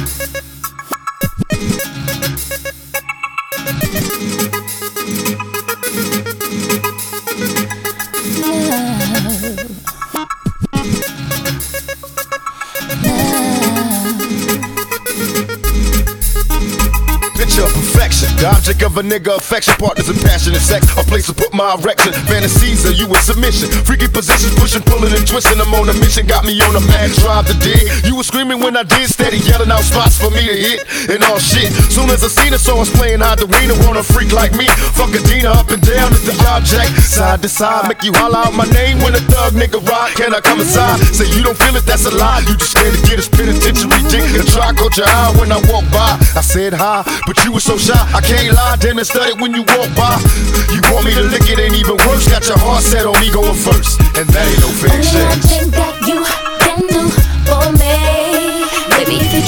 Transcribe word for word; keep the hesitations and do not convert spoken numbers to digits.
Picture of perfection, the object of a nigga affection, partners in passionate sex, a place to put my erection. Fantasies of you in submission, freaky positions, pushing, pulling and twisting. I'm on a mission, got me on a mad drive to dig. You was screaming when I did, steady yelling out spots for me to hit and all shit. Soon as I seen her, so I was playing hard to wiener, want a freak like me. Fuck a Dina up and down at the object, side to side, make you holler out my name when a thug nigga ride. Can I come inside? Say you don't feel it, that's a lie. You just scared to get his penitentiary dick and try caught your eye when I walk by. I said hi, but you were so shy, I can't lie, damn it, studied when you walk by. You want me to lick it, ain't even worse. Got your heart set on me going first, and that ain't no fair Only exchange. one thing that you can do for me, baby, if you